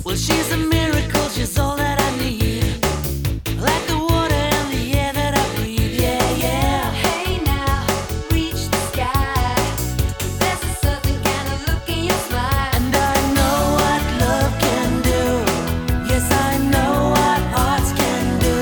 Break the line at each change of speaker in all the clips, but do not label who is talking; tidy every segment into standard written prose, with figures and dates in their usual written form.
Well, she's a miracle, she's all that I need. Like the water and the air that I breathe, yeah, yeah.
Hey now, reach the sky. There's a certain kind of look in your smile.
And I know what love can do. Yes, I know what hearts can do.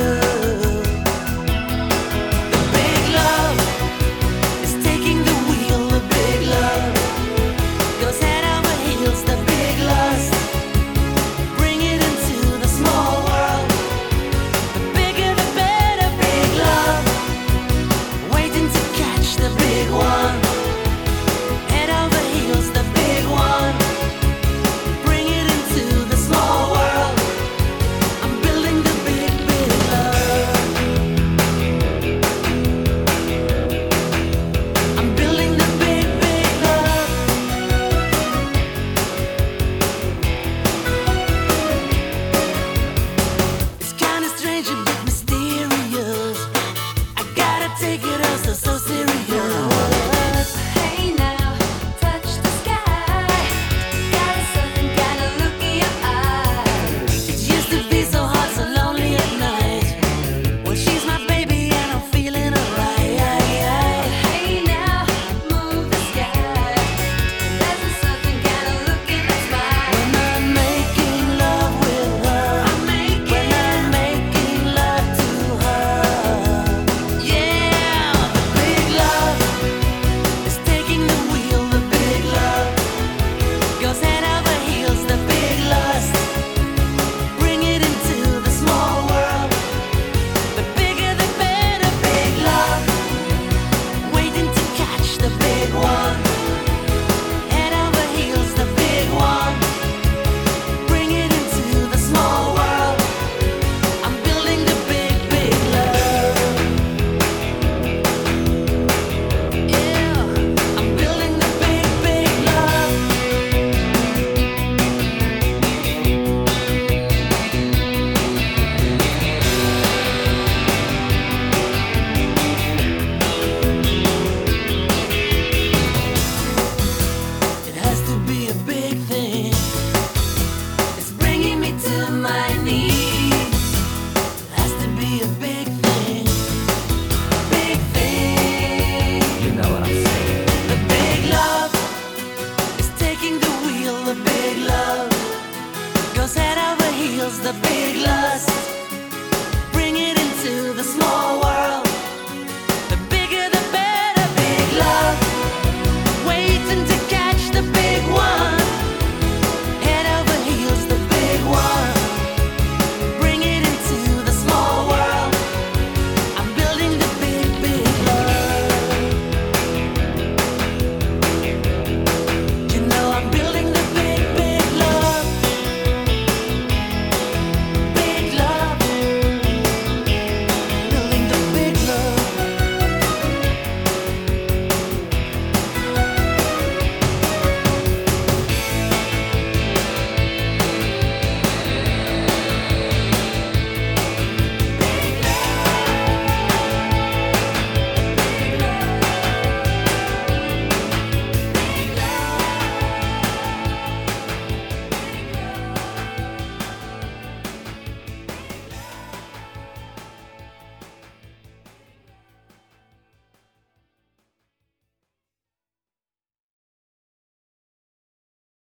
The big love is taking the wheel. The big love goes head over heels. The big lust, bring it into the small world. The bigger the better. Big love, waiting to catch the big one. Head over heels, the big one. Bring it into the small world. I'm building the big, big love. I'm building the big, big love. It's kinda strange, a bit mysterious. I gotta take it all so serious.
Hey now, touch the sky. Got a certain kind of look in your eyes.
It used to be so hot, so lonely at night. Well, she's my baby and I'm feeling alright.
Hey now, move the sky. There's a certain kind of look in that smile.
When I'm making love with her, when I'm making love to her, yeah, the big love is taking the wheel. The big love goes head over heels. The big lust, bring it into the small world. The bigger the better. Big love, waiting to catch the big one. Head over heels, the big one. Bring it into the small world. I'm building the big, big love. Yeah, I'm building the big, big love. It has to be a big thing. It's bringing me to my knees. It has to be a big thing. Big thing.
You know what I'm saying.
The big love is taking the wheel. The big love goes head over heels. The big lust,